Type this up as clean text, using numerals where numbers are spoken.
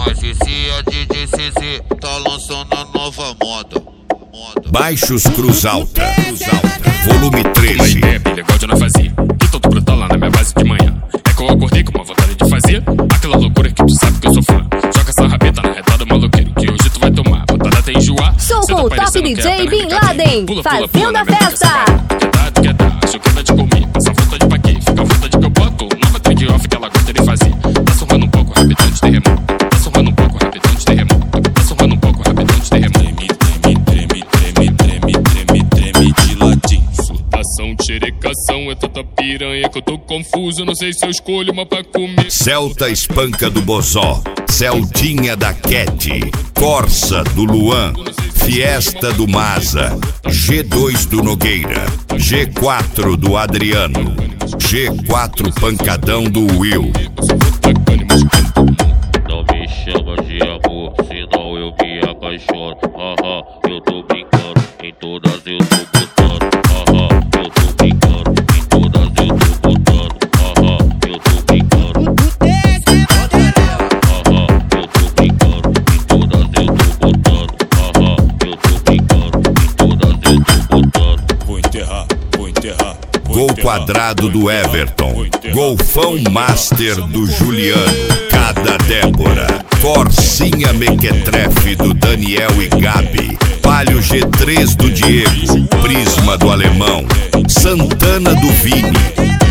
A Cici, a DJ CZ, tá lançando a nova moda. Baixos Cruz Alta, volume Uma 13. ideia bem legal de não fazia. Que todo brutão lá na minha base de manhã. É que eu acordei com uma vontade de fazer aquela loucura que tu sabe que eu sou fã. Joga essa rabeta na reta do maloqueiro, que hoje tu vai tomar, botada até enjoar. Sou Cê com o tá top parecendo que DJ é a Bin Bela Laden, Pula, fazendo na a minha festa. Quer dar, acho que é de comer. Essa vontade pra quê? Fica a vontade que eu boto. Nova trade off que ela gosta de fazer. Tá sorrando um pouco, rapidão de terremoto. Tá sorrando um pouco, rapidão de terremoto. Tá sorrando um pouco, rapidão de terremoto. Treme de latim. Surtação, xerecação, é tanta piranha que eu tô confuso. Não sei se eu escolho uma pra comer. Celta Espanca do Bozó, Celtinha da Cat, Corsa do Luan, Fiesta do Maza, G2 do Nogueira, G4 do Adriano, G4 Pancadão do Will. Não me chama de amor, senão eu me apaixono. Eu tô brincando, em todas eu tô botando. Eu tô brincando, em todas eu tô botando. Eu tô brincando. Eu tô brincando, em todas eu tô botando. Eu tô brincando, em todas eu tô botando. Vou enterrar. Gol quadrado do Everton, Golfão Master do Juliano, Cada Débora, Corsinha Mequetrefe do Daniel e Gabi, Palio G3 do Diego, Prisma do Alemão, Santana do Vini.